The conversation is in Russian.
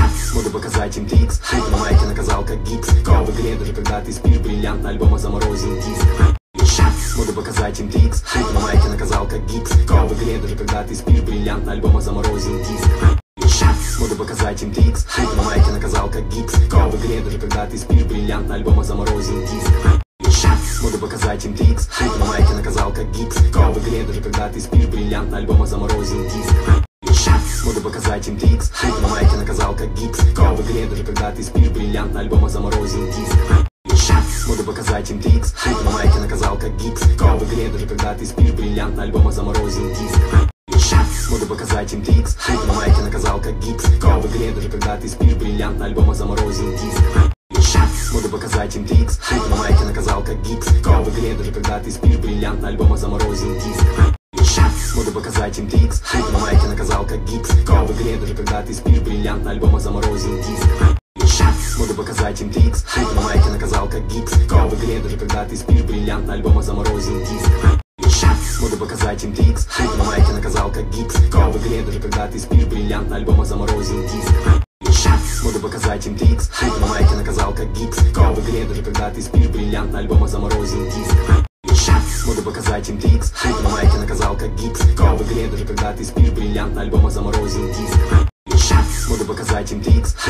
Буду показать им трикс. На майке наказал как гипс. В игре даже когда ты спишь, бриллиант альбома заморозил диск. Буду показать им трикс. На майке наказал как гипс. В игре даже когда ты спишь, бриллиант альбома заморозил диск. Буду показать им трикс. На майке наказал как гипс. В игре даже когда ты спишь, бриллиант альбома заморозил диск. Буду показать им трикс. На майке наказал как гипс. В игре даже когда ты спишь, бриллиант альбома заморозил диск. Буду показать им трикс. На майке наказал как гипс. В игре даже когда ты спишь, бриллиант альбома заморозил диск. Буду показать им трикс. На майке наказал как гипс. В игре даже когда ты спишь, бриллиант альбома заморозил диск. Буду показать им трикс. На майке наказал как гипс. В игре даже когда ты спишь, бриллиант альбома заморозил диск. Буду показать им трикс. На майке наказал как гипс. В игре даже когда ты спишь, бриллиант альбома заморозил диск. Буду показать им трикс. На майке наказал как гипс. В игре даже когда ты спишь, бриллиант альбома заморозил диск. Буду показать им трикс. На майке наказал как гипс. В игре даже когда ты спишь, бриллиант альбома заморозил диск. Буду показать им трикс. На майке наказал как гипс. В игре даже когда ты спишь, бриллиант альбома заморозил диск. Буду показать им трикс. На майке наказал как гипс. В игре даже когда ты спишь, бриллиант альбома заморозил диск. Буду показать им трикс. На майке наказал как гипс. В игре даже когда ты спишь, бриллиант альбома заморозил диск. Буду показать им трикс.